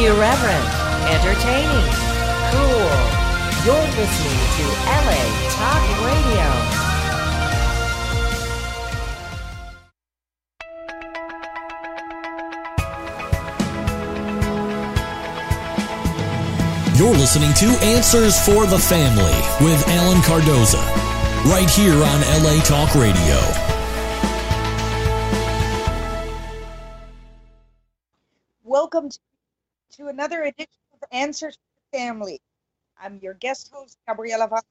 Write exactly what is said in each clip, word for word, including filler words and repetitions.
Irreverent, entertaining, cool. You're listening to L A Talk Radio. You're listening to Answers for the Family with Alan Cardoza, right here on L A Talk Radio. Welcome to, to another edition of Answers for the Family. I'm your guest host, Gabriela Van.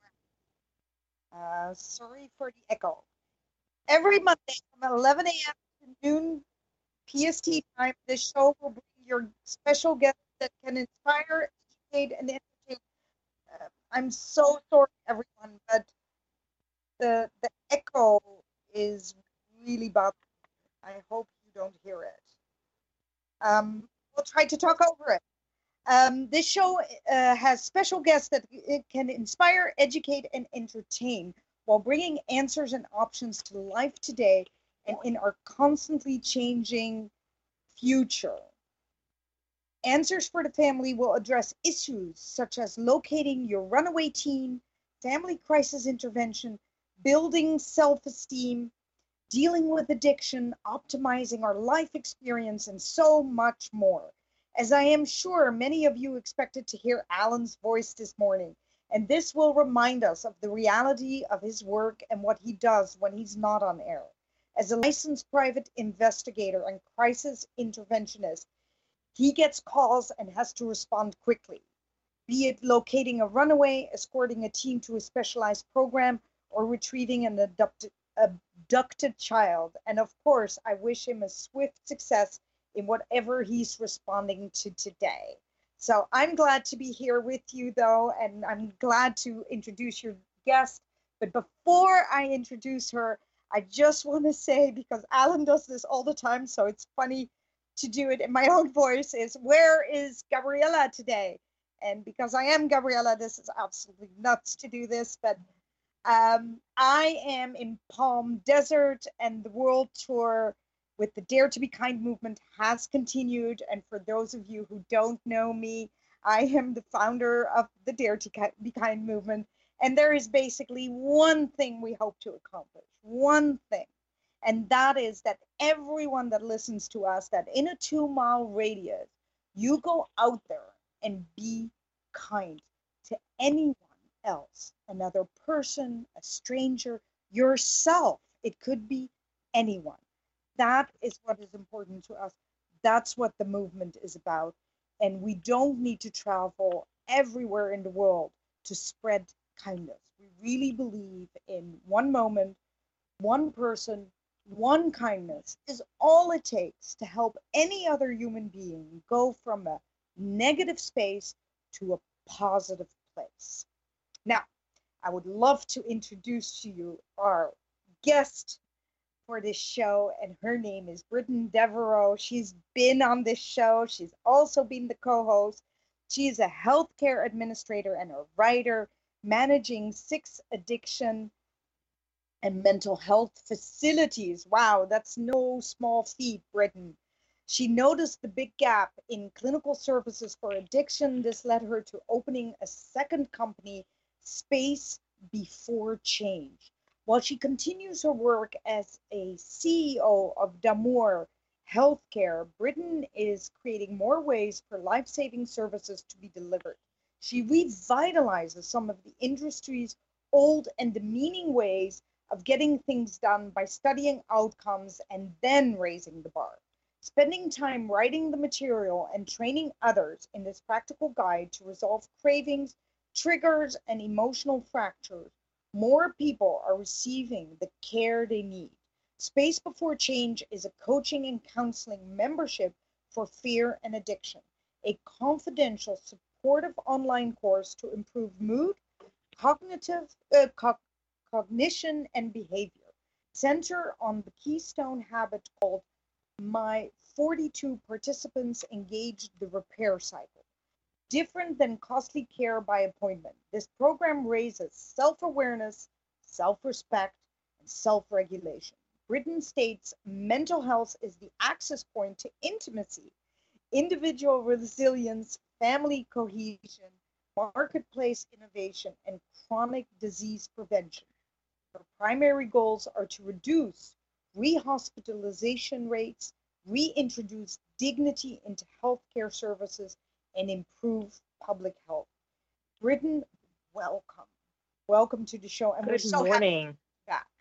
Uh, sorry for the echo. Every Monday from eleven a.m. to noon P S T time, this show will bring your special guests that can inspire, educate, and entertain. Uh, I'm so sorry, everyone, but the the echo is really bad. I hope you don't hear it. Um, we'll try to talk over it. Um, this show uh, has special guests that it can inspire, educate, and entertain while bringing answers and options to life today and in our constantly changing future. Answers for the Family will address issues such as locating your runaway teen, family crisis intervention, building self-esteem, dealing with addiction, optimizing our life experience, and so much more. As I am sure many of you expected to hear Alan's voice this morning, and this will remind us of the reality of his work and what he does when he's not on air. As a licensed private investigator and crisis interventionist, he gets calls and has to respond quickly, be it locating a runaway, escorting a teen to a specialized program, or retrieving an abducted, abducted child. And of course, I wish him a swift success in whatever he's responding to today. So I'm glad to be here with you, though, and I'm glad to introduce your guest. But before I introduce her, I just want to say, because Alan does this all the time, so it's funny to do it in my own voice, is where is Gabriela today? And because I am Gabriela, this is absolutely nuts to do this, but um, I am in Palm Desert, and the world tour with the Dare to Be Kind movement has continued. And for those of you who don't know me, I am the founder of the Dare to Be Kind movement. And there is basically one thing we hope to accomplish, one thing. And that is that everyone that listens to us, that in a two mile radius, you go out there and be kind to anyone else, another person, a stranger, yourself. It could be anyone. That is what is important to us. That's what the movement is about. And we don't need to travel everywhere in the world to spread kindness. We really believe in one moment, one person, one kindness is all it takes to help any other human being go from a negative space to a positive place. Now, I would love to introduce to you our guest for this show, and her name is Britton Devereaux. She's been on this show. She's also been the co-host. She is a healthcare administrator and a writer, managing six addiction and mental health facilities. Wow, that's no small feat, Britton. She noticed the big gap in clinical services for addiction. This led her to opening a second company, Space Before Change. While she continues her work as a C E O of D'Amour Healthcare, Britton is creating more ways for life-saving services to be delivered. She revitalizes some of the industry's old and demeaning ways of getting things done by studying outcomes and then raising the bar. Spending time writing the material and training others in this practical guide to resolve cravings, triggers, and emotional fractures, more people are receiving the care they need. Space Before Change is a coaching and counseling membership for fear and addiction, a confidential, supportive online course to improve mood, cognitive, uh, co- cognition, and behavior. Center on the keystone habit called My forty-two Participants Engaged the Repair Cycle. Different than costly care by appointment, this program raises self-awareness, self-respect, and self-regulation. Britton states mental health is the access point to intimacy. individual resilience, family cohesion, marketplace innovation, and chronic disease prevention. Her primary goals are to reduce rehospitalization rates, reintroduce dignity into healthcare services, and improve public health. Britton, welcome. Welcome to the show. And Good we're so morning. happy to be back.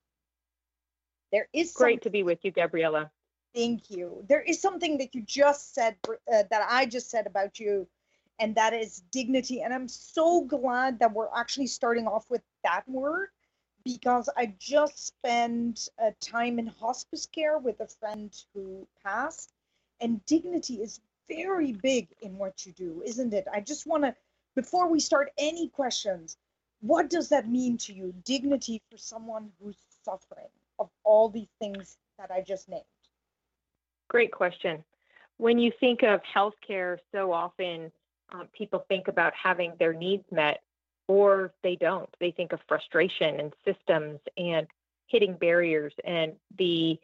There is Great to be with you, Gabriella. Thank you. There is something that you just said, uh, that I just said about you, and that is dignity. And I'm so glad that we're actually starting off with that word, because I just spent uh, time in hospice care with a friend who passed, and dignity is very big in what you do, isn't it? I just want to, before we start any questions, what does that mean to you, dignity for someone who's suffering of all these things that I just named? Great question. When you think of healthcare, so often um, people think about having their needs met, or they don't. They think of frustration and systems and hitting barriers. And the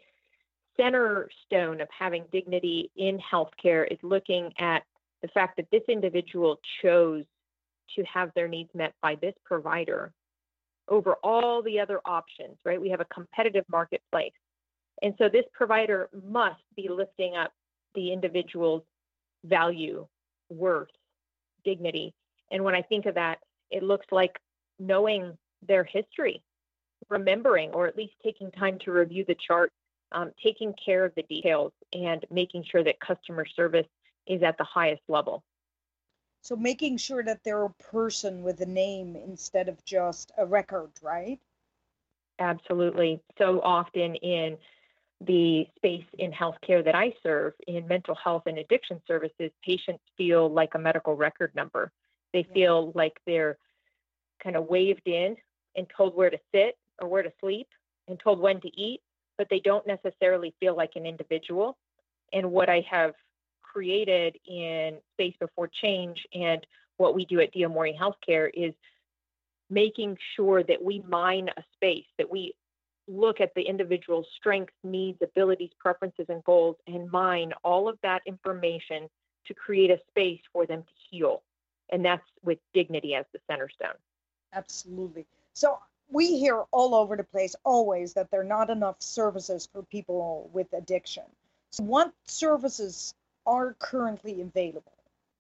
center stone of having dignity in healthcare is looking at the fact that this individual chose to have their needs met by this provider over all the other options, right? We have a competitive marketplace. And so this provider must be lifting up the individual's value, worth, dignity. And when I think of that, it looks like knowing their history, remembering, or at least taking time to review the chart, um, taking care of the details, and making sure that customer service is at the highest level. So making sure that they're a person with a name instead of just a record, right? Absolutely. So often in the space in healthcare that I serve, in mental health and addiction services, patients feel like a medical record number. They feel like they're kind of waved in and told where to sit or where to sleep and told when to eat, but they don't necessarily feel like an individual. And what I have created in Space Before Change and what we do at Diamori Healthcare is making sure that we mine a space, that we look at the individual's strengths, needs, abilities, preferences, and goals, and mine all of that information to create a space for them to heal. And that's with dignity as the center stone. Absolutely. So we hear all over the place always that there are not enough services for people with addiction. So what services are currently available?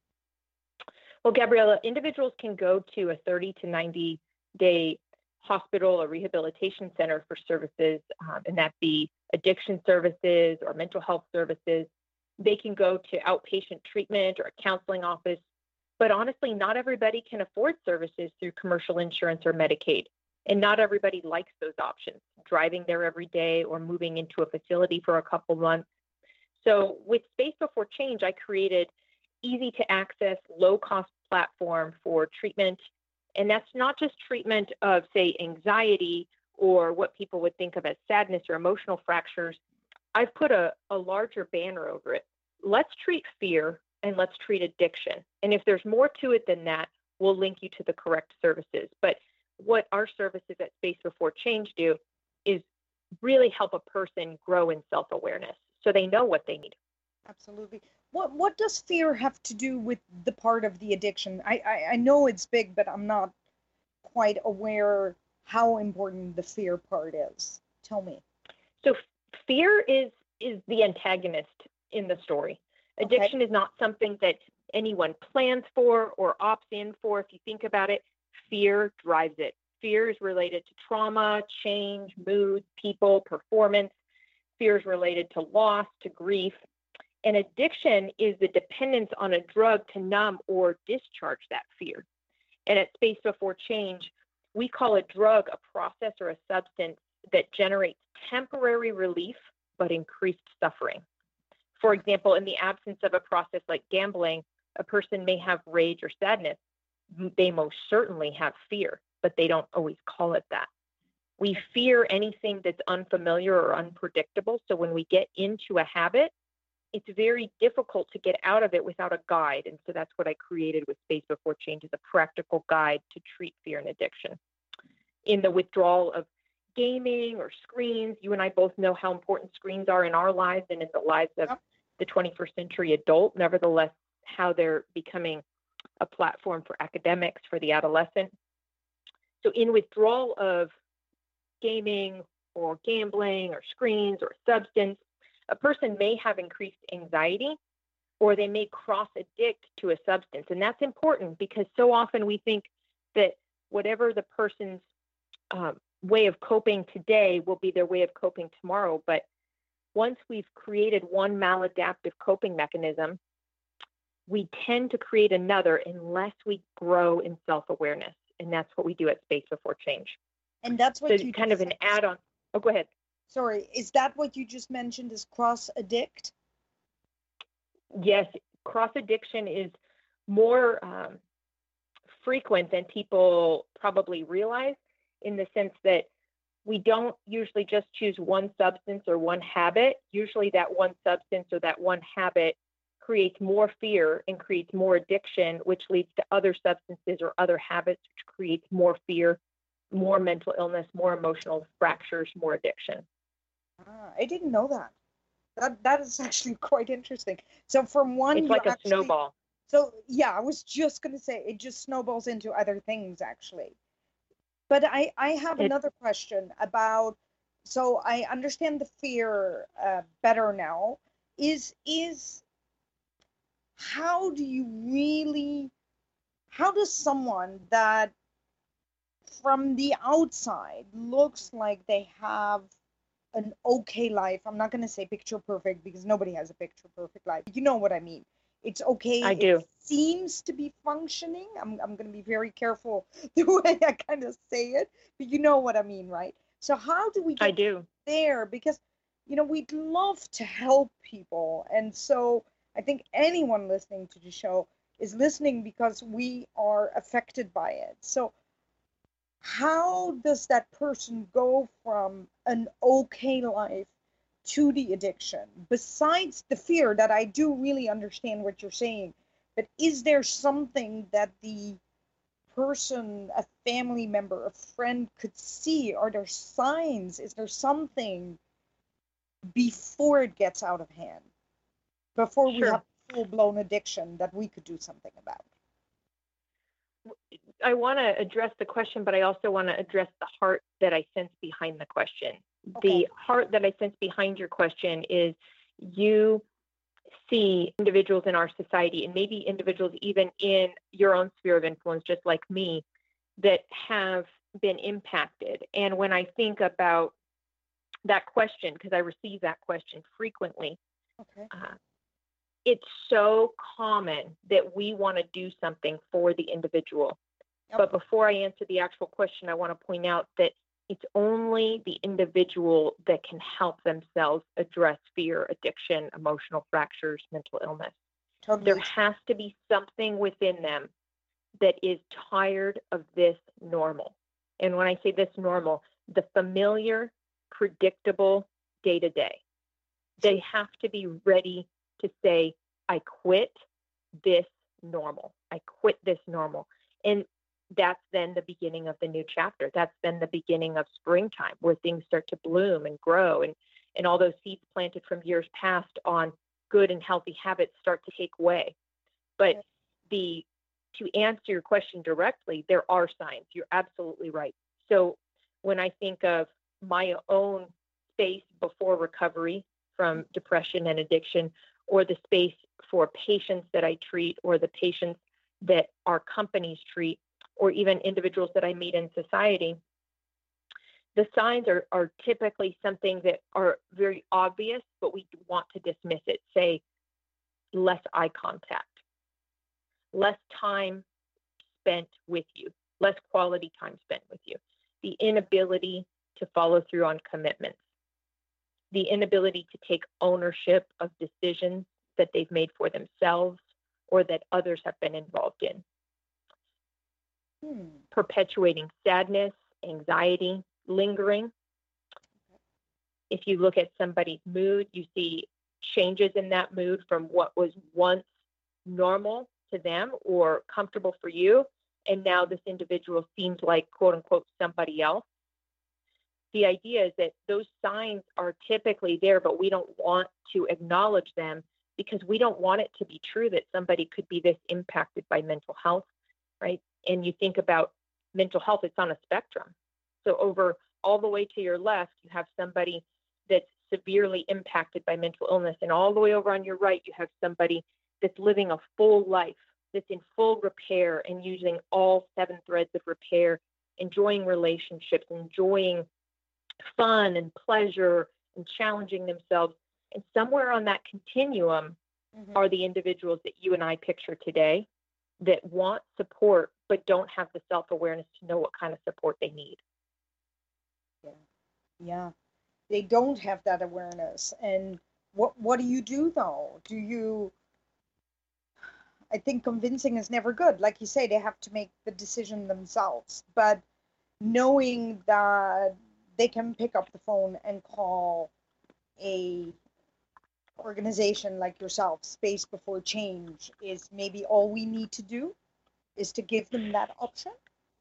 Well, Gabriella, individuals can go to a thirty to ninety day hospital or rehabilitation center for services, um, and that be addiction services or mental health services. They can go to outpatient treatment or a counseling office. But honestly, not everybody can afford services through commercial insurance or Medicaid. And not everybody likes those options, driving there every day or moving into a facility for a couple months. So with Space Before Change, I created easy to access, low cost platform for treatment. And that's not just treatment of, say, anxiety or what people would think of as sadness or emotional fractures. I've put a, a larger banner over it. Let's treat fear and let's treat addiction. And if there's more to it than that, we'll link you to the correct services. But what our services at Space Before Change do is really help a person grow in self-awareness so they know what they need. Absolutely. What what does fear have to do with the part of the addiction? I, I, I know it's big, but I'm not quite aware how important the fear part is. Tell me. So fear is is the antagonist in the story. Addiction okay. is not something that anyone plans for or opts in for. If you think about it, fear drives it. Fear is related to trauma, change, mood, people, performance. Fear is related to loss, to grief. And addiction is the dependence on a drug to numb or discharge that fear. And at Space Before Change, we call a drug a process or a substance that generates temporary relief but increased suffering. For example, in the absence of a process like gambling, a person may have rage or sadness. They most certainly have fear, but they don't always call it that. We fear anything that's unfamiliar or unpredictable. So when we get into a habit, it's very difficult to get out of it without a guide. And so that's what I created with Space Before Change, is a practical guide to treat fear and addiction. In the withdrawal of gaming or screens, you and I both know how important screens are in our lives and in the lives of the twenty-first century adult, nevertheless, how they're becoming a platform for academics, for the adolescent. So in withdrawal of gaming or gambling or screens or substance, a person may have increased anxiety, or they may cross-addict to a substance. And that's important because so often we think that whatever the person's um, way of coping today will be their way of coping tomorrow. But once we've created one maladaptive coping mechanism, we tend to create another unless we grow in self-awareness. And that's what we do at Space Before Change. And that's what so you kind of an add-on. Oh, go ahead. Sorry, is that what you just mentioned as cross-addict? Yes, cross-addiction is more um, frequent than people probably realize, in the sense that we don't usually just choose one substance or one habit. Usually that one substance or that one habit creates more fear and creates more addiction, which leads to other substances or other habits, which creates more fear, more mental illness, more emotional fractures, more addiction. Ah, I didn't know that. That that is actually quite interesting. So from one, it's like a actually, snowball. So yeah, I was just gonna say it just snowballs into other things actually. But I I have it, another question about. So I understand the fear uh, better now. Is is how do you really? How does someone that from the outside looks like they have an okay life. I'm not going to say picture perfect because nobody has a picture perfect life. You know what I mean. It's okay. I do. It seems to be functioning. I'm, I'm going to be very careful the way I kind of say it, but you know what I mean, right? So how do we get I do. there? Because, you know, we'd love to help people. And so I think anyone listening to the show is listening because we are affected by it. So how does that person go from an okay life to the addiction? Besides the fear that I do really understand what you're saying, but is there something that the person, a family member, a friend could see? Are there signs? Is there something before it gets out of hand, before Sure. we have full-blown addiction that we could do something about? I want to address the question, but I also want to address the heart that I sense behind the question. Okay. The heart that I sense behind your question is you see individuals in our society, and maybe individuals even in your own sphere of influence, just like me, that have been impacted. And when I think about that question, because I receive that question frequently, Okay. uh, it's so common that we want to do something for the individual. Yep. But before I answer the actual question, I want to point out that it's only the individual that can help themselves address fear, addiction, emotional fractures, mental illness. Totally. There has to be something within them that is tired of this normal. And when I say this normal, the familiar, predictable day-to-day. They have to be ready to say, I quit this normal. I quit this normal. And that's then the beginning of the new chapter. That's then the beginning of springtime, where things start to bloom and grow, and, and all those seeds planted from years past on good and healthy habits start to take way. But the to answer your question directly, there are signs. You're absolutely right. So when I think of my own space before recovery from depression and addiction, or the space for patients that I treat, or the patients that our companies treat, or even individuals that I meet in society, the signs are, are typically something that are very obvious, but we want to dismiss it. Say, less eye contact, less time spent with you, less quality time spent with you, the inability to follow through on commitments, the inability to take ownership of decisions that they've made for themselves or that others have been involved in. Hmm. Perpetuating sadness, anxiety, lingering. If you look at somebody's mood, you see changes in that mood from what was once normal to them or comfortable for you, and now this individual seems like, quote unquote, somebody else. The idea is that those signs are typically there, but we don't want to acknowledge them because we don't want it to be true that somebody could be this impacted by mental health, right? And you think about mental health, it's on a spectrum. So over all the way to your left, you have somebody that's severely impacted by mental illness. And all the way over on your right, you have somebody that's living a full life, that's in full repair and using all seven threads of repair, enjoying relationships, enjoying fun and pleasure and challenging themselves. And somewhere on that continuum mm-hmm. are the individuals that you and I picture today that want support, but don't have the self-awareness to know what kind of support they need. Yeah. Yeah. They don't have that awareness. And what, what do you do though? Do you, I think convincing is never good. Like you say, they have to make the decision themselves, but knowing that they can pick up the phone and call a organization like yourself, Space Before Change, is maybe all we need to do is to give them that option.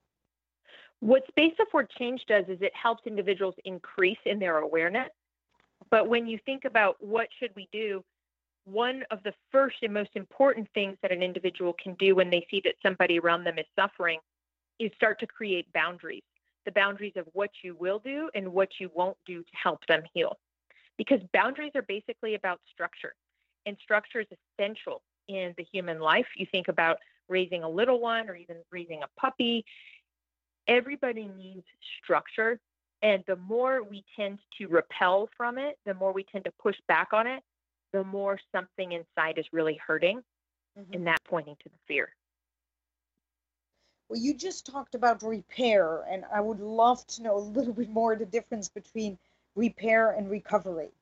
What Space Before Change does is it helps individuals increase in their awareness. But when you think about what should we do, one of the first and most important things that an individual can do when they see that somebody around them is suffering is start to create boundaries, the boundaries of what you will do and what you won't do to help them heal. Because boundaries are basically about structure, and structure is essential in the human life. You think about raising a little one or even raising a puppy. Everybody needs structure, and the more we tend to repel from it, the more we tend to push back on it, the more something inside is really hurting, mm-hmm. and that pointing to the fear. Well, you just talked about repair, and I would love to know a little bit more the difference between repair and recovery.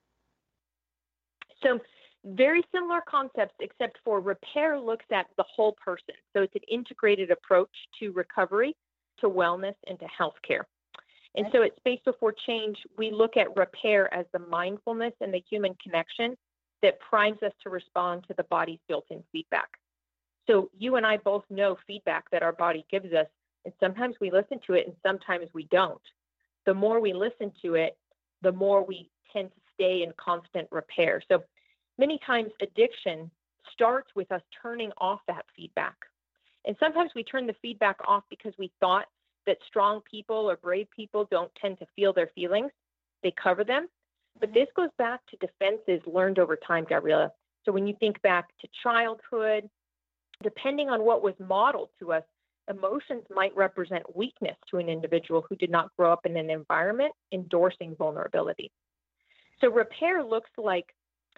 So very similar concepts, except for repair looks at the whole person. So it's an integrated approach to recovery, to wellness, and to healthcare. And so at Space Before Change, we look at repair as the mindfulness and the human connection that primes us to respond to the body's built-in feedback. So you and I both know feedback that our body gives us, and sometimes we listen to it and sometimes we don't. The more we listen to it, the more we tend to stay in constant repair. So many times addiction starts with us turning off that feedback. And sometimes we turn the feedback off because we thought that strong people or brave people don't tend to feel their feelings. They cover them. But this goes back to defenses learned over time, Gabriela. So when you think back to childhood, depending on what was modeled to us, emotions might represent weakness to an individual who did not grow up in an environment endorsing vulnerability. So repair looks like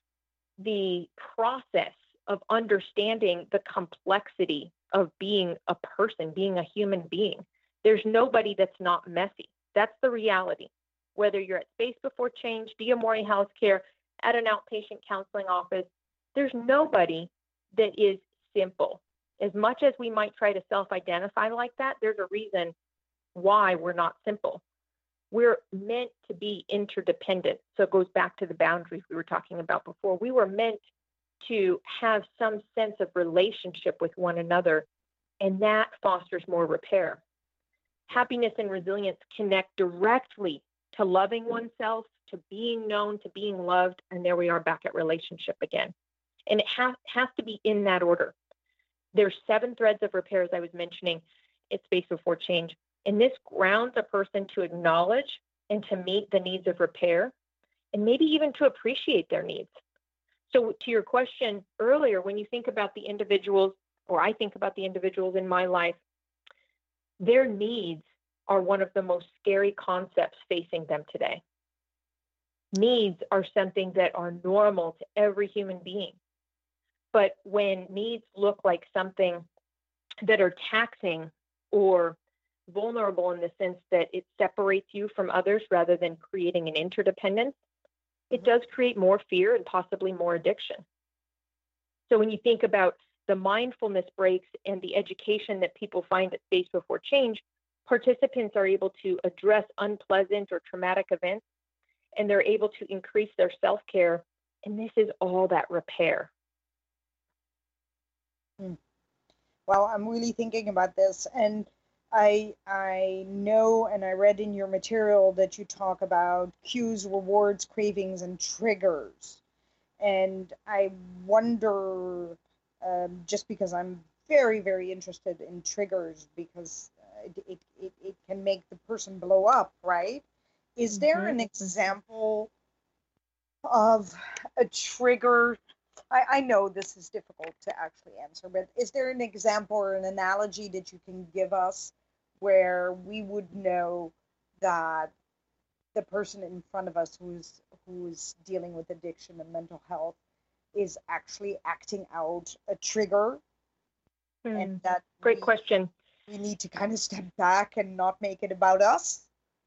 the process of understanding the complexity of being a person, being a human being. There's nobody that's not messy. That's the reality. Whether you're at Space Before Change, Diamore Healthcare, at an outpatient counseling office, there's nobody that is simple. As much as we might try to self-identify like that, there's a reason why we're not simple. We're meant to be interdependent. So it goes back to the boundaries we were talking about before. We were meant to have some sense of relationship with one another, and that fosters more repair. Happiness and resilience connect directly to loving oneself, to being known, to being loved, and there we are back at relationship again. And it has, has to be in that order. There's seven threads of repair, as I was mentioning, at Space Before Change. And this grounds a person to acknowledge and to meet the needs of repair, and maybe even to appreciate their needs. So to your question earlier, when you think about the individuals, or I think about the individuals in my life, their needs are one of the most scary concepts facing them today. Needs are something that are normal to every human being. But when needs look like something that are taxing or vulnerable in the sense that it separates you from others rather than creating an interdependence, it does create more fear and possibly more addiction. So when you think about the mindfulness breaks and the education that people find at Space Before Change, participants are able to address unpleasant or traumatic events, and they're able to increase their self-care. And this is all that repair. Well, I'm really thinking about this, and I I know, and I read in your material that you talk about cues, rewards, cravings, and triggers. And I wonder, um, just because I'm very, very interested in triggers, because uh, it, it, it, it can make the person blow up, right? Is there Mm-hmm. an example of a trigger? I, I know this is difficult to actually answer, but is there an example or an analogy that you can give us where we would know that the person in front of us who's who's dealing with addiction and mental health is actually acting out a trigger, and Hmm. that Great we question. we need to kind of step back and not make it about us?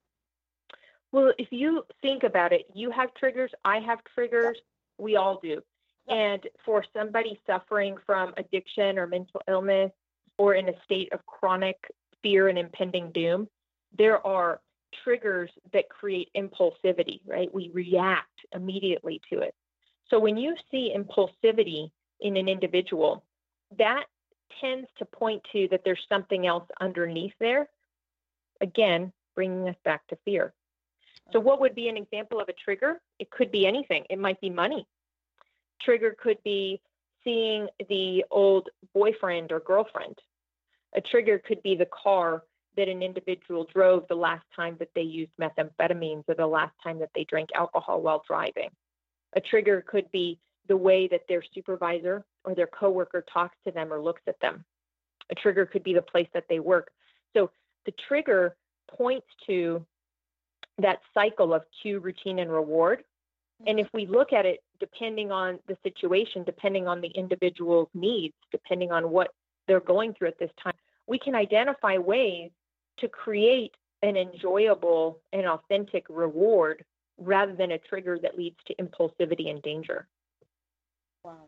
Well, if you think about it, you have triggers, I have Yeah, triggers, we all do. yeah. And for somebody suffering from addiction or mental illness or in a state of chronic fear and impending doom, there are triggers that create impulsivity, right? We react immediately to it. So when you see impulsivity in an individual, that tends to point to that there's something else underneath there. Again, bringing us back to fear. So what would be an example of a trigger? It could be anything. It might be money. Trigger could be seeing the old boyfriend or girlfriend. A trigger could be the car that an individual drove the last time that they used methamphetamines or the last time that they drank alcohol while driving. A trigger could be the way that their supervisor or their coworker talks to them or looks at them. A trigger could be the place that they work. So the trigger points to that cycle of cue, routine, and reward. And if we look at it, depending on the situation, depending on the individual's needs, depending on what they're going through at this time, we can identify ways to create an enjoyable and authentic reward rather than a trigger that leads to impulsivity and danger. Wow.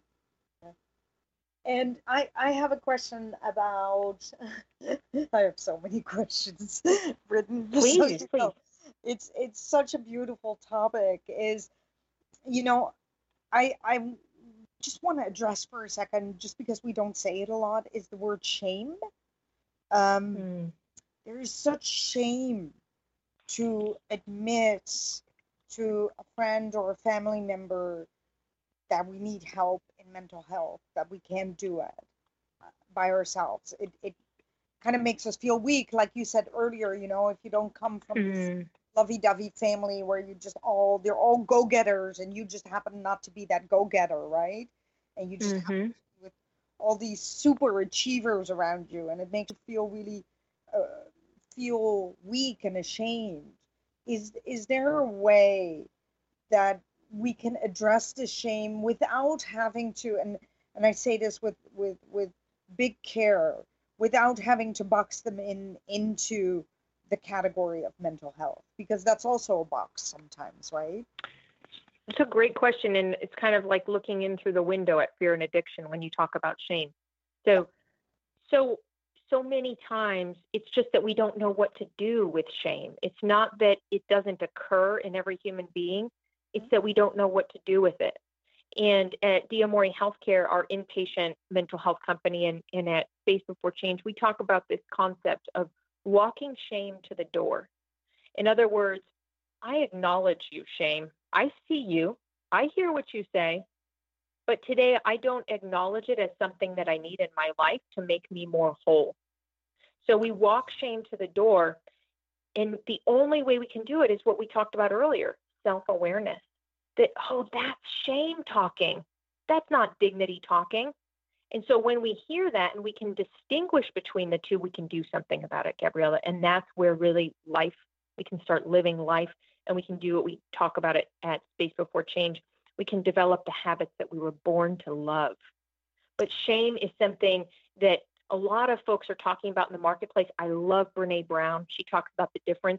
And I, I have a question about, I have so many questions written. So Please, you please. know, it's it's such a beautiful topic. Is, you know, I I just want to address for a second, just because we don't say it a lot, is the word shame. Um, Mm. there is such shame to admit to a friend or a family member that we need help in mental health, that we can't do it uh, by ourselves. It, it kind of makes us feel weak, like you said earlier, you know, if you don't come from this Mm. lovey-dovey family where you just all, they're all go-getters and you just happen not to be that go-getter, right? And you just happen Mm-hmm. to be with all these super achievers around you, and it makes you feel really, uh, feel weak and ashamed. Is, is there a way that we can address the shame without having to, and and I say this with with with big care, without having to box them in into the category of mental health, because that's also a box sometimes, right? It's a great question, and it's kind of like looking in through the window at fear and addiction when you talk about shame. So, so, so many times it's just that we don't know what to do with shame. It's not that it doesn't occur in every human being. It's that we don't know what to do with it. And at Diamore Healthcare, our inpatient mental health company, and, and at Space Before Change, we talk about this concept of walking shame to the door. In other words, I acknowledge you, shame. I see you. I hear what you say. But today, I don't acknowledge it as something that I need in my life to make me more whole. So we walk shame to the door. And the only way we can do it is what we talked about earlier, self-awareness. That, oh, that's shame talking. That's not dignity talking. And so when we hear that and we can distinguish between the two, we can do something about it, Gabriella. And that's where really life, we can start living life, and we can do what we talk about it at Space Before Change. We can develop the habits that we were born to love. But shame is something that a lot of folks are talking about in the marketplace. I love Brene Brown. She talks about the difference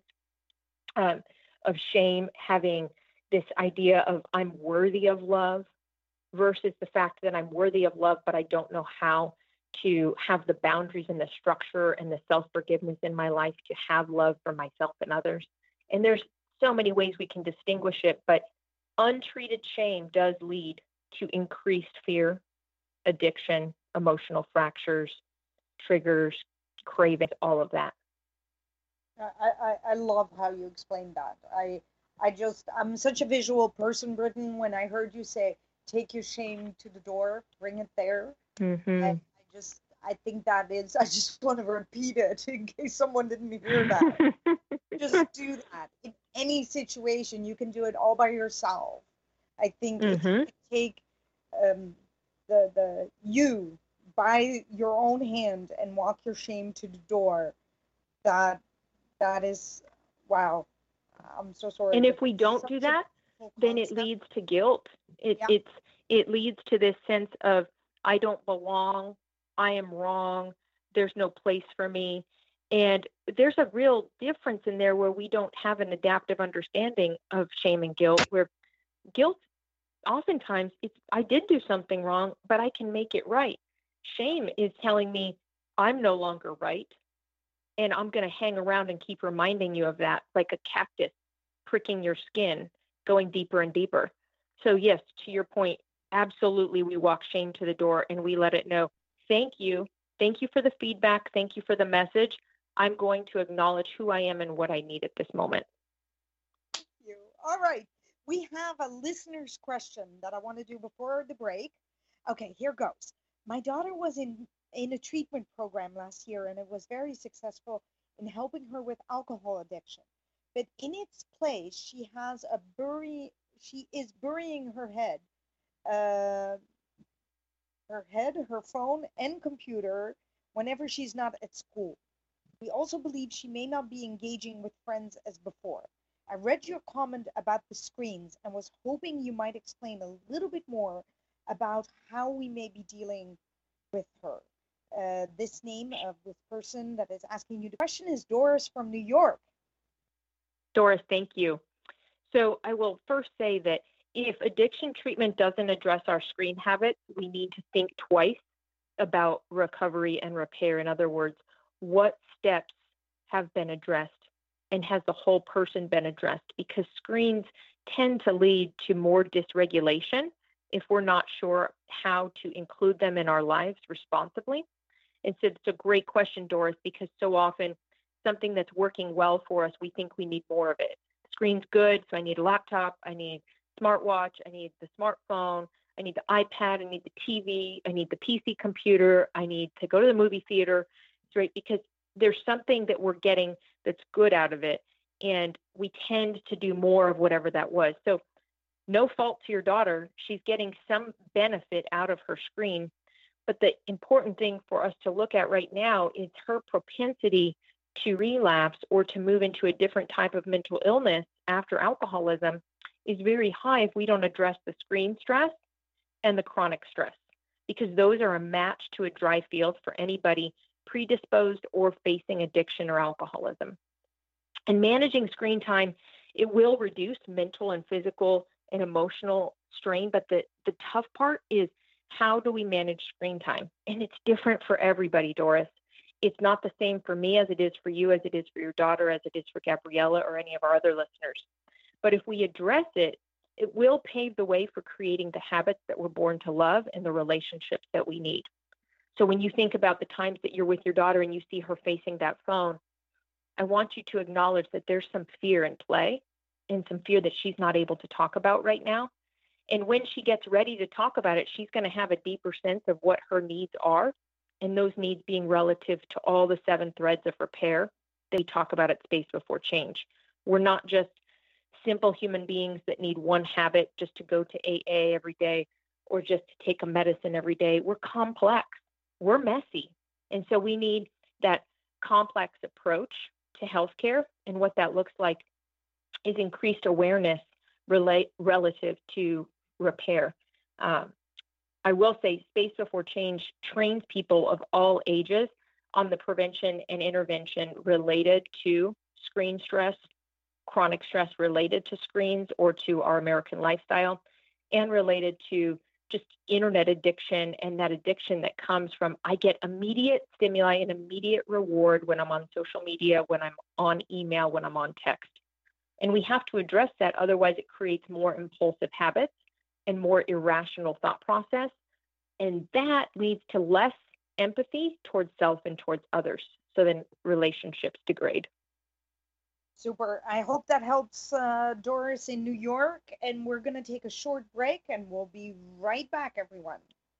um, of shame having this idea of I'm worthy of love versus the fact that I'm worthy of love, but I don't know how to have the boundaries and the structure and the self-forgiveness in my life to have love for myself and others. And there's so many ways we can distinguish it, but untreated shame does lead to increased fear, addiction, emotional fractures, triggers, cravings, all of that. I, I, I love how you explained that. I I just, I'm such a visual person, Britton. When I heard you say take your shame to the door, bring it there. Mm-hmm. I, I just, I think that is, I just want to repeat it in case someone didn't hear that. Just do that in any situation. You can do it all by yourself. I think if Mm-hmm. you can take um, the the you by your own hand and walk your shame to the door, that that is wow. I'm so sorry. And but if we it's don't such do a that, beautiful then it concept. leads to guilt. It Yeah. it's it leads to this sense of I don't belong, I am wrong, there's no place for me. And there's a real difference in there where we don't have an adaptive understanding of shame and guilt, where guilt oftentimes it's I did do something wrong, but I can make it right. Shame is telling me I'm no longer right, and I'm going to hang around and keep reminding you of that, like a cactus pricking your skin, going deeper and deeper. So, yes, to your point, absolutely, we walk shame to the door and we let it know, thank you. Thank you for the feedback. Thank you for the message. I'm going to acknowledge who I am and what I need at this moment. Thank you. All right. We have a listener's question that I want to do before the break. Okay, here goes. My daughter was in in a treatment program last year and it was very successful in helping her with alcohol addiction. But in its place, she has a bury she is burying her head, uh, her head, her phone, and computer whenever she's not at school. We also believe she may not be engaging with friends as before. I read your comment about the screens and was hoping you might explain a little bit more about how we may be dealing with her. Uh, this name of this person that is asking you the question is Doris from New York. Doris, thank you. So I will first say that if addiction treatment doesn't address our screen habits, we need to think twice about recovery and repair. In other words, what steps have been addressed and has the whole person been addressed? Because screens tend to lead to more dysregulation if we're not sure how to include them in our lives responsibly. And so it's a great question, Doris, because so often something that's working well for us, we think we need more of it. Screen's good, so I need a laptop, I need smartwatch, I need the smartphone, I need the iPad, I need the T V, I need the P C computer, I need to go to the movie theater, right? Because there's something that we're getting that's good out of it, and we tend to do more of whatever that was. So no fault to your daughter. She's getting some benefit out of her screen, but the important thing for us to look at right now is her propensity to relapse or to move into a different type of mental illness after alcoholism is very high if we don't address the screen stress and the chronic stress, because those are a match to a dry field for anybody predisposed or facing addiction or alcoholism. And managing screen time, it will reduce mental and physical and emotional strain, but the, the tough part is how do we manage screen time? And it's different for everybody, Doris. It's not the same for me as it is for you, as it is for your daughter, as it is for Gabriella or any of our other listeners. But if we address it, it will pave the way for creating the habits that we're born to love and the relationships that we need. So when you think about the times that you're with your daughter and you see her facing that phone, I want you to acknowledge that there's some fear in play and some fear that she's not able to talk about right now. And when she gets ready to talk about it, she's going to have a deeper sense of what her needs are, and those needs being relative to all the seven threads of repair that we talk about at Space Before Change. We're not just simple human beings that need one habit just to go to A A every day or just to take a medicine every day. We're complex. We're messy. And so we need that complex approach to healthcare. And what that looks like is increased awareness relate, relative to repair. Um, I will say Space Before Change trains people of all ages on the prevention and intervention related to screen stress, chronic stress related to screens or to our American lifestyle, and related to just internet addiction and that addiction that comes from I get immediate stimuli and immediate reward when I'm on social media, when I'm on email, when I'm on text. And we have to address that. Otherwise, it creates more impulsive habits and more irrational thought process. And that leads to less empathy towards self and towards others. So then relationships degrade. Super. I hope that helps uh, Doris in New York. And we're going to take a short break and we'll be right back, everyone.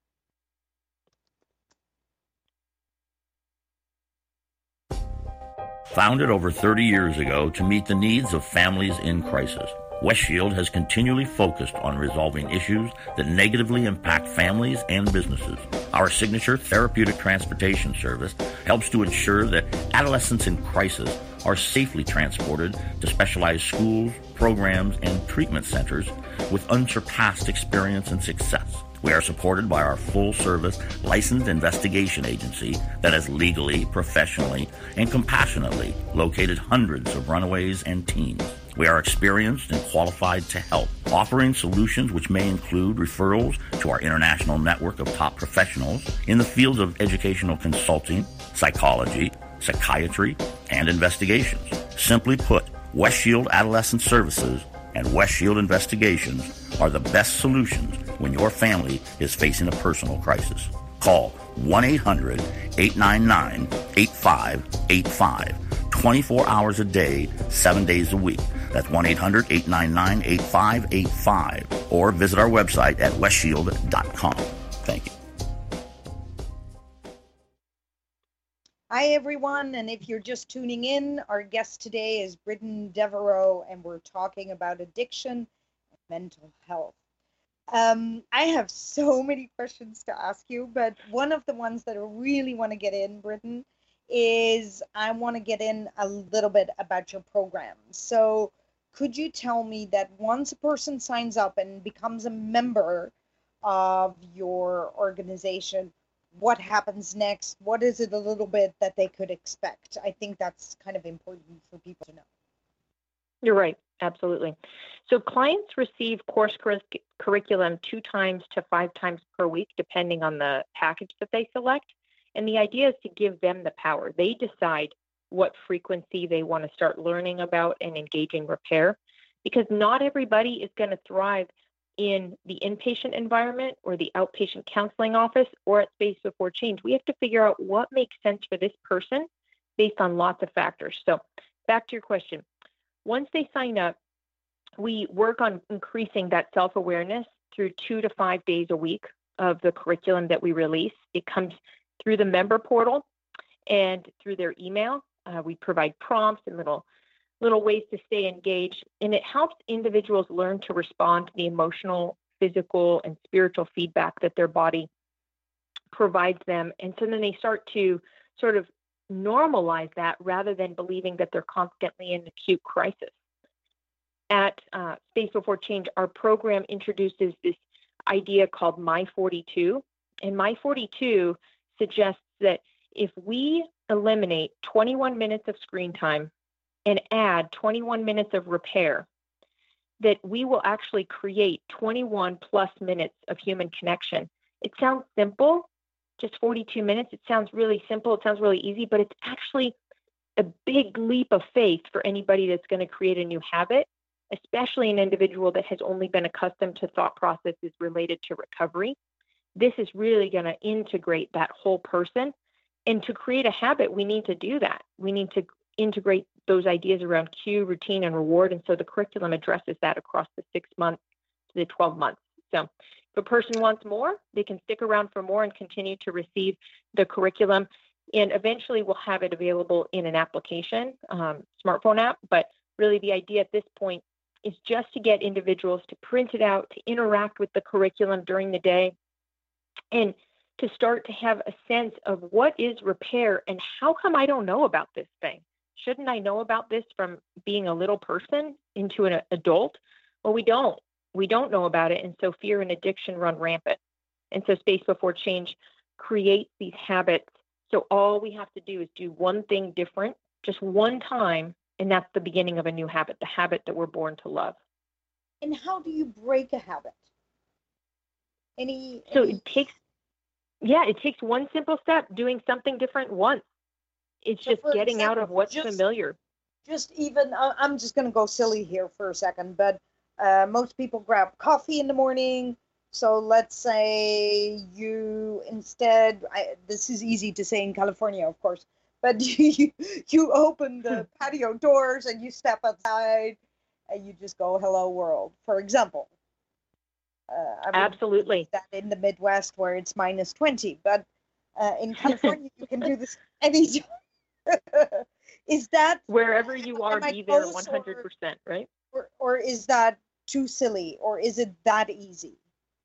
Founded over thirty years ago to meet the needs of families in crisis, Westshield has continually focused on resolving issues that negatively impact families and businesses. Our signature therapeutic transportation service helps to ensure that adolescents in crisis are safely transported to specialized schools, programs, and treatment centers with unsurpassed experience and success. We are supported by our full-service licensed investigation agency that has legally, professionally, and compassionately located hundreds of runaways and teens. We are experienced and qualified to help, offering solutions which may include referrals to our international network of top professionals in the fields of educational consulting, psychology, psychiatry, and investigations. Simply put, Westshield Adolescent Services and Westshield Investigations are the best solutions when your family is facing a personal crisis. Call one eight hundred, eight nine nine, eight five eight five, twenty-four hours a day, seven days a week. That's one eight hundred, eight nine nine, eight five eight five. Or visit our website at westshield dot com. Thank you. Hi, everyone. And if you're just tuning in, our guest today is Britton Devereaux, and we're talking about addiction and mental health. Um, I have so many questions to ask you, but one of the ones that I really want to get in, Britton, is I want to get in a little bit about your program. So could you tell me that once a person signs up and becomes a member of your organization, what happens next? What is it a little bit that they could expect? I think that's kind of important for people to know. You're right. Absolutely. So clients receive course cur- curriculum two times to five times per week, depending on the package that they select. And the idea is to give them the power. They decide what frequency they want to start learning about and engaging repair, because not everybody is going to thrive in the inpatient environment or the outpatient counseling office or at Space Before Change. We have to figure out what makes sense for this person based on lots of factors. So back to your question. Once they sign up, we work on increasing that self-awareness through two to five days a week of the curriculum that we release. It comes through the member portal and through their email. Uh, we provide prompts and little little ways to stay engaged, and it helps individuals learn to respond to the emotional, physical, and spiritual feedback that their body provides them. And so then they start to sort of normalize that rather than believing that they're constantly in acute crisis. At uh, Space Before Change, our program introduces this idea called My forty-two, and My forty-two suggests that if we eliminate twenty-one minutes of screen time and add twenty-one minutes of repair, that we will actually create twenty-one plus minutes of human connection. It sounds simple, just forty-two minutes. It sounds really simple. It sounds really easy, but it's actually a big leap of faith for anybody that's going to create a new habit, especially an individual that has only been accustomed to thought processes related to recovery. This is really going to integrate that whole person. And to create a habit, we need to do that. We need to integrate those ideas around cue, routine, and reward. And so the curriculum addresses that across the six months to the twelve months. So if a person wants more, they can stick around for more and continue to receive the curriculum. And eventually we'll have it available in an application, um, smartphone app. But really the idea at this point is just to get individuals to print it out, to interact with the curriculum during the day, and to start to have a sense of what is repair and how come I don't know about this thing? Shouldn't I know about this from being a little person into an adult? Well, we don't. We don't know about it. And so fear and addiction run rampant. And so Space Before Change creates these habits. So all we have to do is do one thing different, just one time, and that's the beginning of a new habit, the habit that we're born to love. And how do you break a habit? Any, so any... it takes, yeah, it takes one simple step, doing something different once. It's so just getting example, out of what's just, familiar. Just even, uh, I'm just going to go silly here for a second, but uh, most people grab coffee in the morning. So let's say you instead, I, this is easy to say in California, of course, but you you open the patio doors and you step outside and you just go, hello world, for example. Uh, I Absolutely. That in the Midwest where it's minus twenty, but uh, in California you can do this anytime. Is that wherever you are, be there one hundred percent, right? Or, or is that too silly, or is it that easy?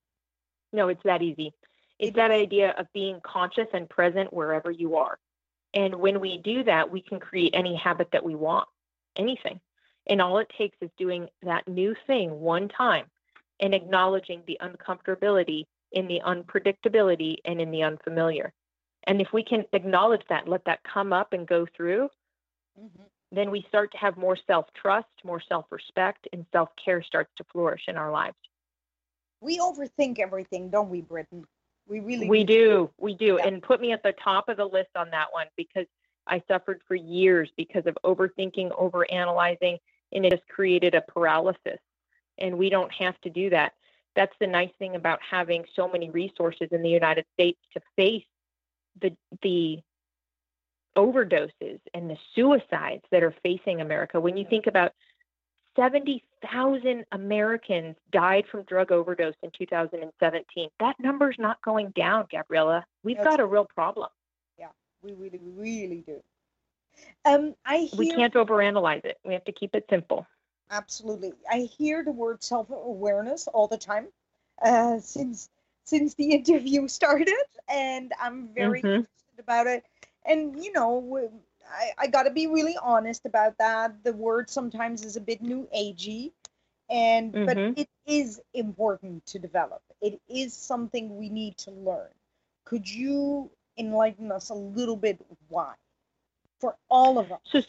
No, it's that easy. It's It that is. idea of being conscious and present wherever you are. And when we do that, we can create any habit that we want, anything. And all it takes is doing that new thing one time and acknowledging the uncomfortability in the unpredictability and in the unfamiliar. And if we can acknowledge that, let that come up and go through, mm-hmm. then we start to have more self-trust, more self-respect, and self-care starts to flourish in our lives. We overthink everything, don't we, Britton? We really we do. do. We do. Yeah. And put me at the top of the list on that one, because I suffered for years because of overthinking, overanalyzing, and it just created a paralysis. And we don't have to do that. That's the nice thing about having so many resources in the United States to face the the overdoses and the suicides that are facing America. When you think about seventy thousand Americans died from drug overdose in two thousand seventeen. That number's not going down, Gabriella. We've That's got a real problem. Yeah, we really, really do. Um, I hear, we can't overanalyze it. We have to keep it simple. Absolutely. I hear the word self-awareness all the time uh, since since the interview started, and I'm very mm-hmm. interested about it. And, you know, I, I got to be really honest about that. The word sometimes is a bit new agey, and mm-hmm. but it is important to develop. It is something we need to learn. Could you enlighten us a little bit why? For all of us. So,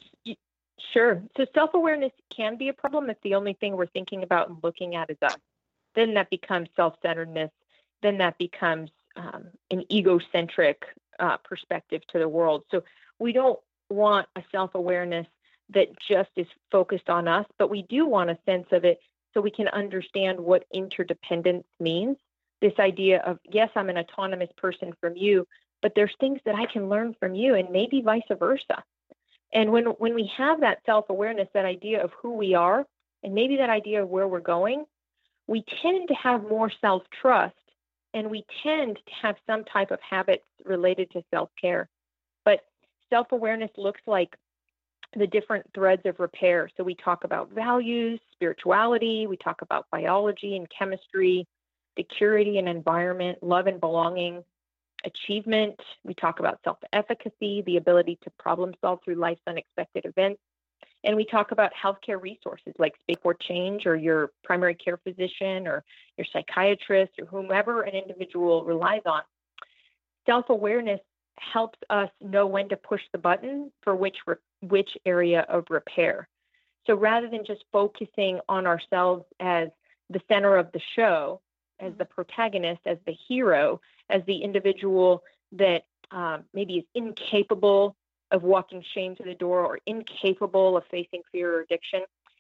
sure. So self-awareness can be a problem if the only thing we're thinking about and looking at is us. Then that becomes self-centeredness. Then that becomes um, an egocentric uh, perspective to the world. So we don't want a self-awareness that just is focused on us, but we do want a sense of it so we can understand what interdependence means. This idea of, yes, I'm an autonomous person from you, but there's things that I can learn from you, and maybe vice versa. And when when we have that self-awareness, that idea of who we are, and maybe that idea of where we're going, we tend to have more self-trust, and we tend to have some type of habits related to self-care. But self-awareness looks like the different threads of repair. So we talk about values, spirituality, we talk about biology and chemistry, security and environment, love and belonging, achievement. We talk about self-efficacy, the ability to problem solve through life's unexpected events. And we talk about healthcare resources like Space for Change, or your primary care physician, or your psychiatrist, or whomever an individual relies on. Self-awareness helps us know when to push the button for which re- which area of repair. So rather than just focusing on ourselves as the center of the show, as the protagonist, as the hero, as the individual that um, maybe is incapable of walking shame to the door, or incapable of facing fear or addiction,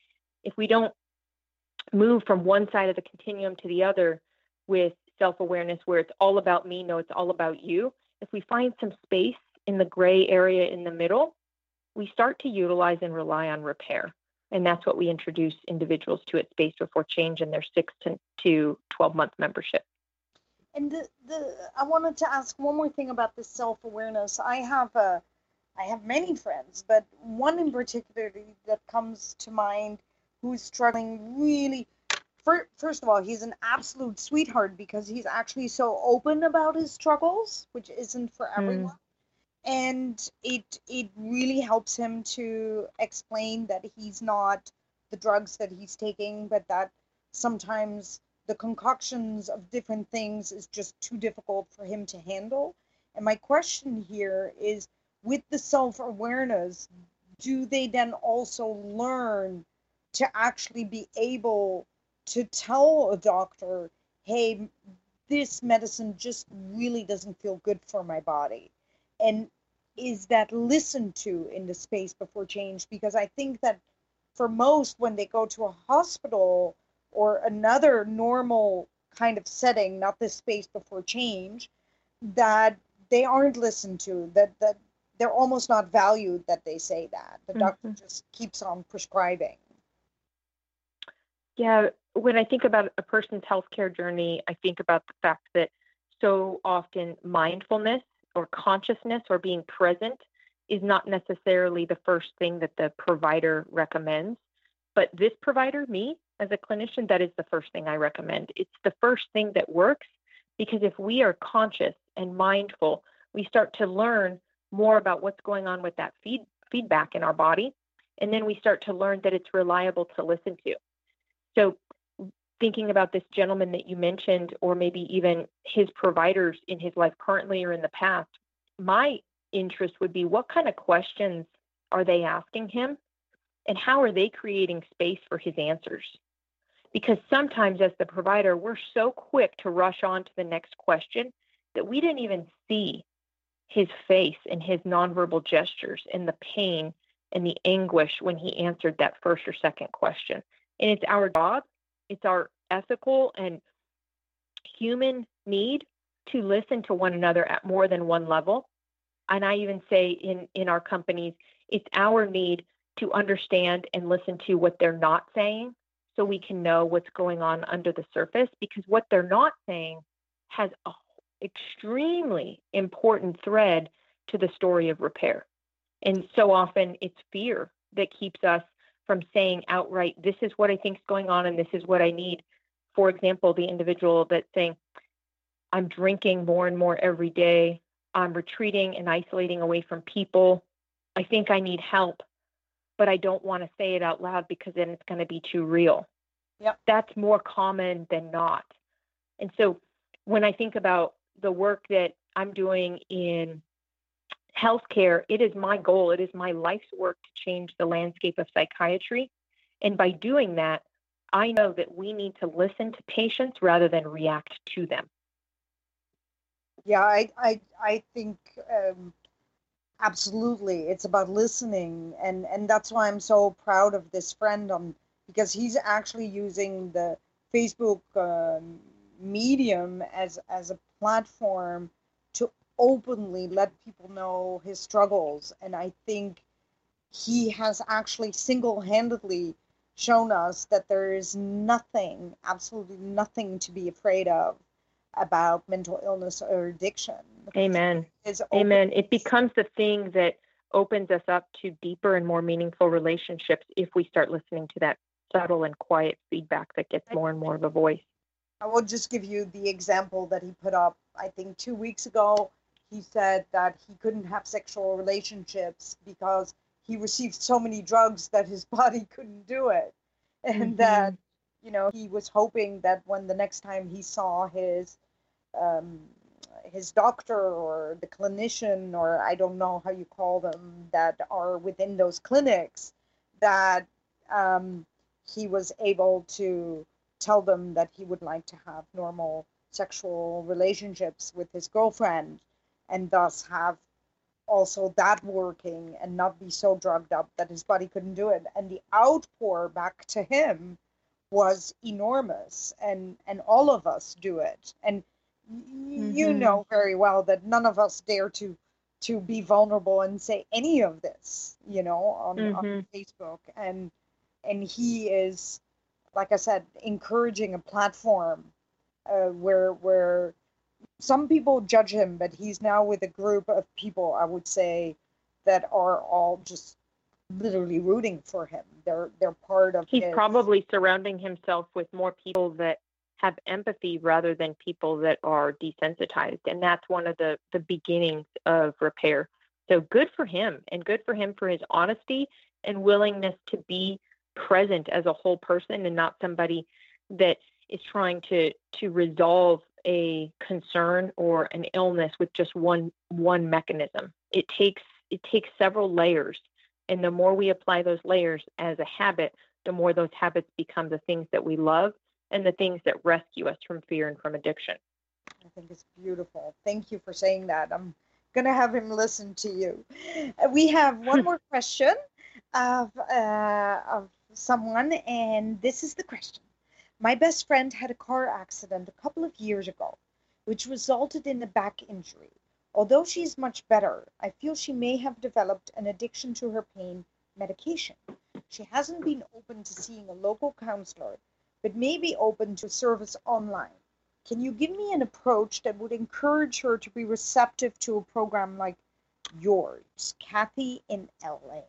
if we don't move from one side of the continuum to the other with self-awareness, where it's all about me, no, it's all about you, if we find some space in the gray area in the middle, we start to utilize and rely on repair. And that's what we introduce individuals to at Space Before Change in their six to twelve month membership. And the, the I wanted to ask one more thing about this self-awareness. I have a I have many friends, but one in particular that comes to mind who's struggling really. First of all, he's an absolute sweetheart because he's actually so open about his struggles, which isn't for everyone. Mm. And it it really helps him to explain that he's not the drugs that he's taking, but that sometimes the concoctions of different things is just too difficult for him to handle. And my question here is, with the self-awareness, do they then also learn to actually be able to tell a doctor, hey, this medicine just really doesn't feel good for my body? And is that listened to in the Space Before Change? Because I think that for most, when they go to a hospital or another normal kind of setting, not this Space Before Change, that they aren't listened to, that that they're almost not valued that they say that. The doctor Mm-hmm. just keeps on prescribing. Yeah, when I think about a person's healthcare journey, I think about the fact that so often mindfulness or consciousness or being present is not necessarily the first thing that the provider recommends. But this provider, me as a clinician, that is the first thing I recommend. It's the first thing that works, because if we are conscious and mindful, we start to learn more about what's going on with that feed, feedback in our body. And then we start to learn that it's reliable to listen to. So thinking about this gentleman that you mentioned, or maybe even his providers in his life currently or in the past, my interest would be, what kind of questions are they asking him? And how are they creating space for his answers? Because sometimes as the provider, we're so quick to rush on to the next question that we didn't even see his face and his nonverbal gestures and the pain and the anguish when he answered that first or second question. And it's our job, it's our ethical and human need to listen to one another at more than one level. And I even say in, in our companies, it's our need to understand and listen to what they're not saying, so we can know what's going on under the surface, because what they're not saying has an extremely important thread to the story of repair. And so often it's fear that keeps us from saying outright, this is what I think is going on and this is what I need. For example, the individual that's saying, I'm drinking more and more every day. I'm retreating and isolating away from people. I think I need help, but I don't want to say it out loud because then it's going to be too real. Yep. That's more common than not. And so when I think about the work that I'm doing in healthcare, it is my goal, it is my life's work to change the landscape of psychiatry. And by doing that, I know that we need to listen to patients rather than react to them. Yeah, I, I, I think um, absolutely. It's about listening. And, and that's why I'm so proud of this friend, on because he's actually using the Facebook uh, medium as, as a platform to openly let people know his struggles. And I think he has actually single-handedly shown us that there is nothing, absolutely nothing to be afraid of about mental illness or addiction. Amen. Amen. It becomes the thing that opens us up to deeper and more meaningful relationships if we start listening to that subtle and quiet feedback that gets more and more of a voice. I will just give you the example that he put up, I think two weeks ago. He said that he couldn't have sexual relationships because he received so many drugs that his body couldn't do it. And mm-hmm. that, you know, he was hoping that when the next time he saw his um, his doctor or the clinician, or I don't know how you call them, that are within those clinics, that um, he was able to tell them that he would like to have normal sexual relationships with his girlfriend, and thus have also that working and not be so drugged up that his body couldn't do it. And the outpour back to him was enormous, and, and all of us do it. And mm-hmm. you know very well that none of us dare to to be vulnerable and say any of this, you know, on, mm-hmm. on Facebook. And and he is, like I said, encouraging a platform uh, where where some people judge him, but he's now with a group of people, I would say, that are all just literally rooting for him. They're they're part of He's his... probably surrounding himself with more people that have empathy rather than people that are desensitized. And that's one of the, the beginnings of repair. So good for him, and good for him for his honesty and willingness to be present as a whole person and not somebody that is trying to, to resolve a concern or an illness with just one, one mechanism. It takes, it takes several layers. And the more we apply those layers as a habit, the more those habits become the things that we love and the things that rescue us from fear and from addiction. I think it's beautiful. Thank you for saying that. I'm going to have him listen to you. Uh, we have one more question of, uh, of someone, and this is the question. My best friend had a car accident a couple of years ago, which resulted in a back injury. Although she's much better, I feel she may have developed an addiction to her pain medication. She hasn't been open to seeing a local counselor, but may be open to service online. Can you give me an approach that would encourage her to be receptive to a program like yours? Kathy in L A.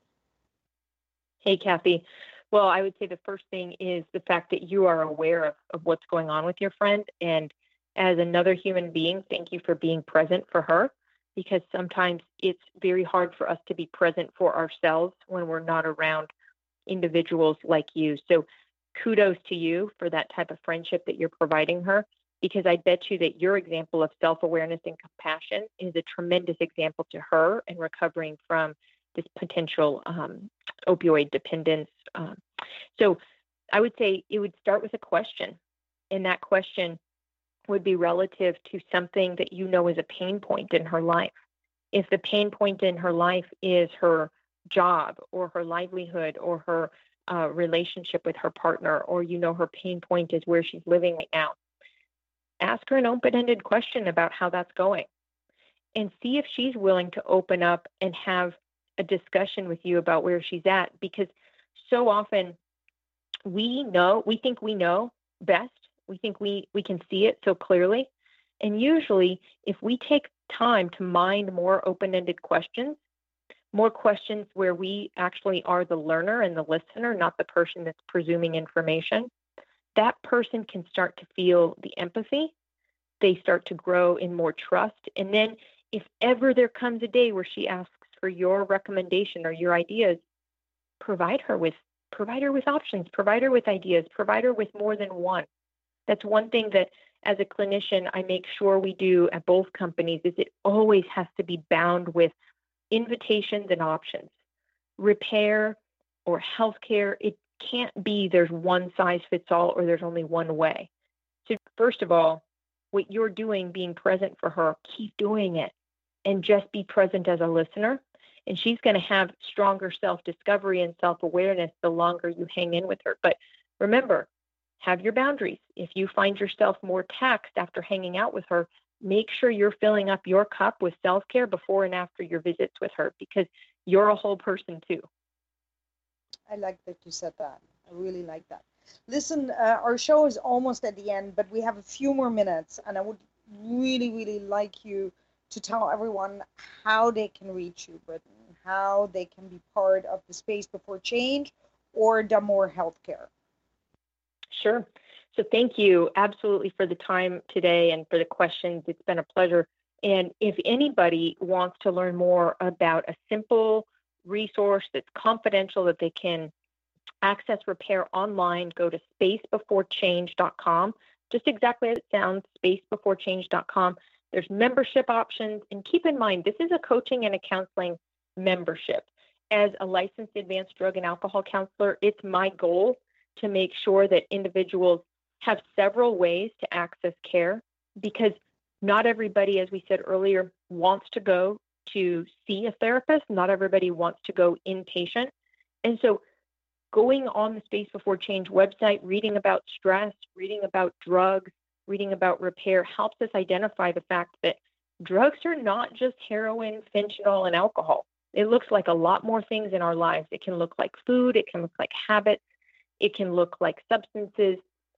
Hey, Kathy. Well, I would say the first thing is the fact that you are aware of, of what's going on with your friend. And as another human being, thank you for being present for her, because sometimes it's very hard for us to be present for ourselves when we're not around individuals like you. So kudos to you for that type of friendship that you're providing her, because I bet you that your example of self-awareness and compassion is a tremendous example to her in recovering from this potential um, opioid dependence. Um, so I would say it would start with a question, and that question would be relative to something that you know is a pain point in her life. If the pain point in her life is her job or her livelihood or her uh, relationship with her partner, or you know her pain point is where she's living right now, ask her an open-ended question about how that's going and see if she's willing to open up and have a discussion with you about where she's at, because so often we know, we think we know best. We think we, we can see it so clearly. And usually if we take time to mind more open-ended questions, more questions where we actually are the learner and the listener, not the person that's presuming information, that person can start to feel the empathy. They start to grow in more trust. And then if ever there comes a day where she asks for your recommendation or your ideas, provide her with provide her with options, provide her with ideas, provide her with more than one. That's one thing that as a clinician, I make sure we do at both companies is it always has to be bound with invitations and options. Repair or healthcare, it can't be there's one size fits all or there's only one way. So first of all, what you're doing, being present for her, keep doing it and just be present as a listener. And she's going to have stronger self-discovery and self-awareness the longer you hang in with her. But remember, have your boundaries. If you find yourself more taxed after hanging out with her, make sure you're filling up your cup with self-care before and after your visits with her, because you're a whole person too. I like that you said that. I really like that. Listen, uh, our show is almost at the end, but we have a few more minutes, and I would really, really like you to tell everyone how they can reach you, Britton, how they can be part of the Space Before Change or D'Amour Healthcare. Sure. So thank you absolutely for the time today and for the questions. It's been a pleasure. And if anybody wants to learn more about a simple resource that's confidential that they can access repair online, go to space before change dot com. Just exactly as it sounds, space before change dot com. There's membership options. And keep in mind, this is a coaching and a counseling membership. As a licensed advanced drug and alcohol counselor, it's my goal to make sure that individuals have several ways to access care, because not everybody, as we said earlier, wants to go to see a therapist. Not everybody wants to go inpatient. And so going on the Space Before Change website, reading about stress, reading about drugs, reading about repair helps us identify the fact that drugs are not just heroin, fentanyl, and alcohol. It looks like a lot more things in our lives. It can look like food. It can look like habits. It can look like substances.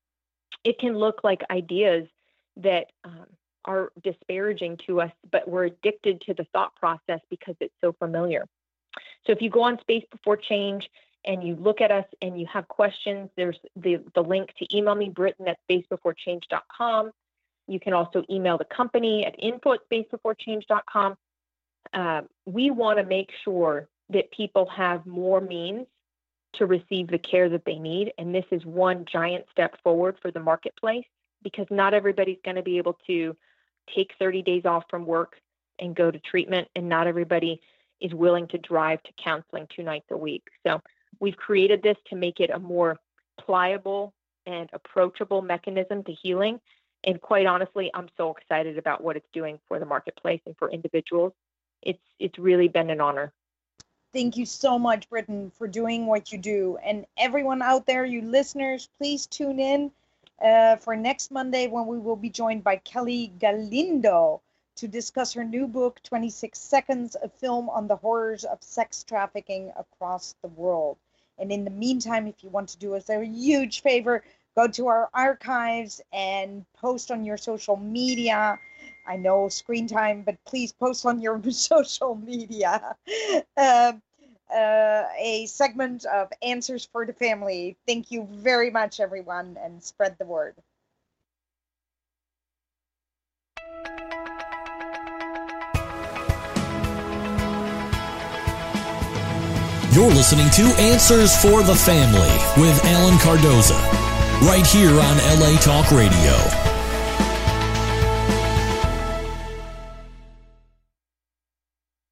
It can look like ideas that um, are disparaging to us, but we're addicted to the thought process because it's so familiar. So if you go on Space Before Change and you look at us and you have questions, there's the, the link to email me, Britton at space before change dot com. You can also email the company at info at space before change dot com. Uh, we want to make sure that people have more means to receive the care that they need. And this is one giant step forward for the marketplace, because not everybody's going to be able to take thirty days off from work and go to treatment. And not everybody is willing to drive to counseling two nights a week. So we've created this to make it a more pliable and approachable mechanism to healing. And quite honestly, I'm so excited about what it's doing for the marketplace and for individuals. It's it's really been an honor. Thank you so much, Britton, for doing what you do. And everyone out there, you listeners, please tune in uh, for next Monday when we will be joined by Kelly Galindo to discuss her new book, twenty-six seconds, a film on the horrors of sex trafficking across the world. And in the meantime, if you want to do us a huge favor, go to our archives and post on your social media. I know screen time, but please post on your social media uh, uh, a segment of Answers for the Family. Thank you very much, everyone, and spread the word. You're listening to Answers for the Family with Alan Cardoza, right here on L A Talk Radio.